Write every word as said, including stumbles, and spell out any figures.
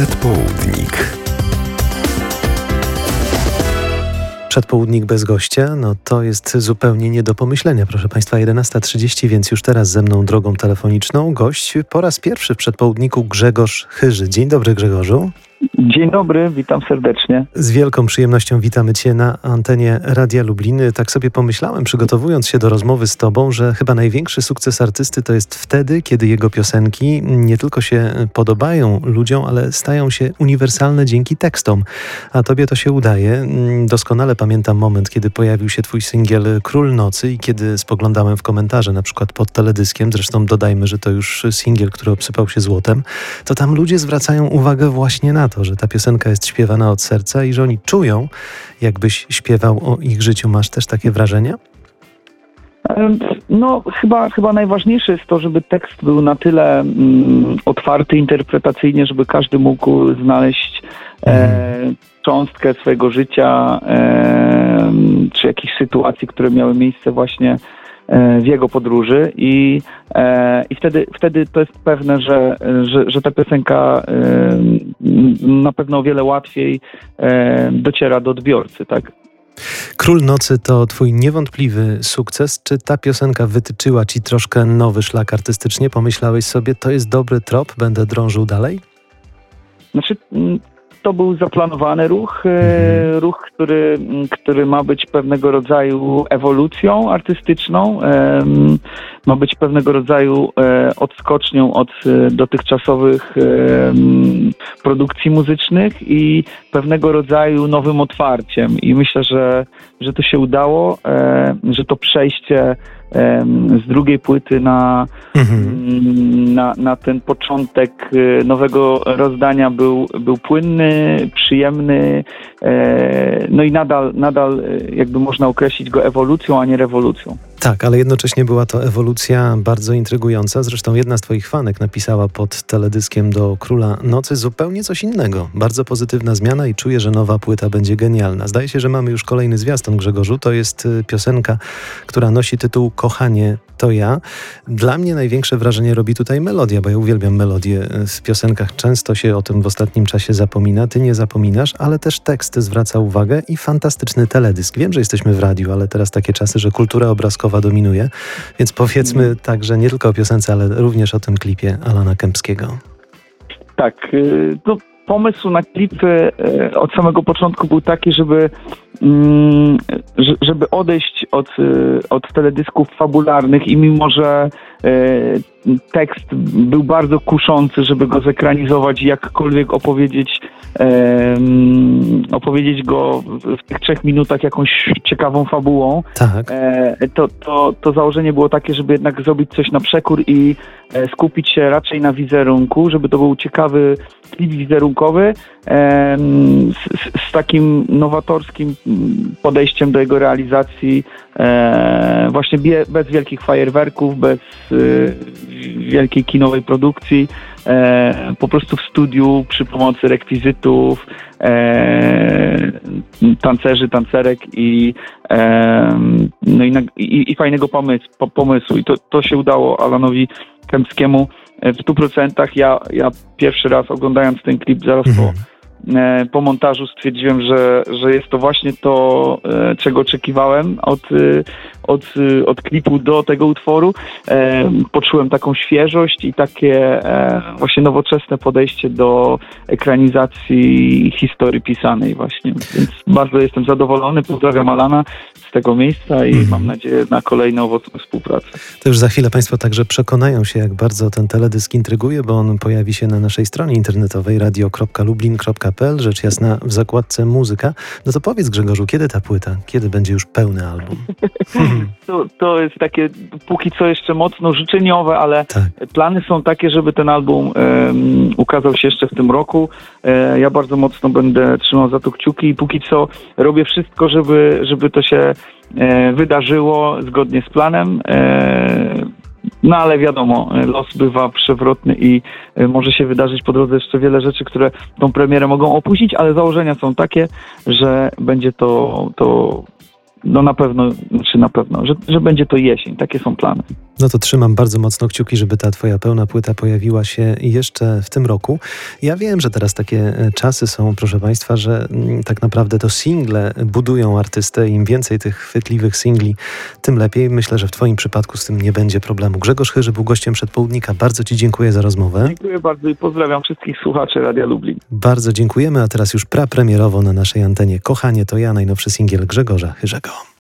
Przedpołudnik. Przedpołudnik bez gościa, no to jest zupełnie nie do pomyślenia. Proszę Państwa, jedenasta trzydzieści, więc już teraz ze mną drogą telefoniczną gość po raz pierwszy w Przedpołudniku Grzegorz Chyży. Dzień dobry, Grzegorzu. Dzień dobry, witam serdecznie. Z wielką przyjemnością witamy Cię na antenie Radia Lubliny. Tak sobie pomyślałem, przygotowując się do rozmowy z Tobą, że chyba największy sukces artysty to jest wtedy, kiedy jego piosenki nie tylko się podobają ludziom, ale stają się uniwersalne dzięki tekstom. A Tobie to się udaje. Doskonale pamiętam moment, kiedy pojawił się Twój singiel Król Nocy i kiedy spoglądałem w komentarze, na przykład pod teledyskiem, zresztą dodajmy, że to już singiel, który obsypał się złotem, to tam ludzie zwracają uwagę właśnie na to, że ta piosenka jest śpiewana od serca i że oni czują, jakbyś śpiewał o ich życiu. Masz też takie wrażenie? No, chyba, chyba najważniejsze jest to, żeby tekst był na tyle mm, otwarty interpretacyjnie, żeby każdy mógł znaleźć e, cząstkę swojego życia, e, czy jakichś sytuacji, które miały miejsce właśnie w jego podróży i, e, i wtedy, wtedy to jest pewne, że, że, że ta piosenka e, na pewno o wiele łatwiej e, dociera do odbiorcy, tak? Król Nocy to twój niewątpliwy sukces. Czy ta piosenka wytyczyła ci troszkę nowy szlak artystycznie? Pomyślałeś sobie, to jest dobry trop, będę drążył dalej? Znaczy... To był zaplanowany ruch, mhm. ruch, który, który ma być pewnego rodzaju ewolucją artystyczną, ma być pewnego rodzaju odskocznią od dotychczasowych produkcji muzycznych i pewnego rodzaju nowym otwarciem. I myślę, że, że to się udało, że to przejście z drugiej płyty na, mhm. na, na ten początek nowego rozdania był, był płynny, przyjemny, no i nadal, nadal jakby można określić go ewolucją, a nie rewolucją. Tak, ale jednocześnie była to ewolucja bardzo intrygująca. Zresztą jedna z twoich fanek napisała pod teledyskiem do Króla Nocy zupełnie coś innego. Bardzo pozytywna zmiana i czuję, że nowa płyta będzie genialna. Zdaje się, że mamy już kolejny zwiastun, Grzegorzu. To jest piosenka, która nosi tytuł Kochanie, to ja. Dla mnie największe wrażenie robi tutaj melodia, bo ja uwielbiam melodię w piosenkach. Często się o tym w ostatnim czasie zapomina. Ty nie zapominasz, ale też tekst zwraca uwagę i fantastyczny teledysk. Wiem, że jesteśmy w radiu, ale teraz takie czasy, że kultura obrazkowa dominuje, więc powiedzmy mm. także nie tylko o piosence, ale również o tym klipie Alana Kępskiego. Tak, no pomysł na klipy od samego początku był taki, żeby żeby odejść od, od teledysków fabularnych i mimo, że tekst był bardzo kuszący, żeby go zekranizować i jakkolwiek opowiedzieć opowiedzieć go w tych trzech minutach jakąś ciekawą fabułą, tak. to, to, to założenie było takie, żeby jednak zrobić coś na przekór i skupić się raczej na wizerunku, żeby to był ciekawy klip wizerunkowy z, z takim nowatorskim podejściem do jego realizacji, właśnie bez wielkich fajerwerków, bez wielkiej kinowej produkcji, po prostu w studiu przy pomocy rekwizytów, tancerzy, tancerek i, no i, i, i fajnego pomysłu, pomysłu. I to, to się udało Alanowi Kępskiemu w stu procentach. Ja, ja pierwszy raz oglądając ten klip zaraz mhm. po po montażu stwierdziłem, że, że jest to właśnie to, czego oczekiwałem od, od, od klipu do tego utworu. Poczułem taką świeżość i takie właśnie nowoczesne podejście do ekranizacji historii pisanej właśnie. Więc bardzo jestem zadowolony. Pozdrawiam Alana z tego miejsca i mm. mam nadzieję na kolejną owocną współpracę. To już za chwilę Państwo także przekonają się, jak bardzo ten teledysk intryguje, bo on pojawi się na naszej stronie internetowej radio kropka lublin kropka p l, rzecz jasna w zakładce muzyka. No to powiedz, Grzegorzu, kiedy ta płyta? Kiedy będzie już pełny album? to, to jest takie póki co jeszcze mocno życzeniowe, ale tak. Plany są takie, żeby ten album um, ukazał się jeszcze w tym roku. E, ja bardzo mocno będę trzymał za to kciuki i póki co robię wszystko, żeby, żeby to się e, wydarzyło zgodnie z planem. E, No ale wiadomo, los bywa przewrotny i może się wydarzyć po drodze jeszcze wiele rzeczy, które tą premierę mogą opóźnić, ale założenia są takie, że będzie to, to no na pewno, czy na pewno, że, że będzie to jesień. Takie są plany. No to trzymam bardzo mocno kciuki, żeby ta twoja pełna płyta pojawiła się jeszcze w tym roku. Ja wiem, że teraz takie czasy są, proszę państwa, że tak naprawdę to single budują artystę. Im więcej tych chwytliwych singli, tym lepiej. Myślę, że w twoim przypadku z tym nie będzie problemu. Grzegorz Chyży był gościem Przedpołudnika. Bardzo ci dziękuję za rozmowę. Dziękuję bardzo i pozdrawiam wszystkich słuchaczy Radia Lublin. Bardzo dziękujemy, a teraz już prapremierowo na naszej antenie Kochanie to ja, najnowszy singiel Grzegorza Chyżego.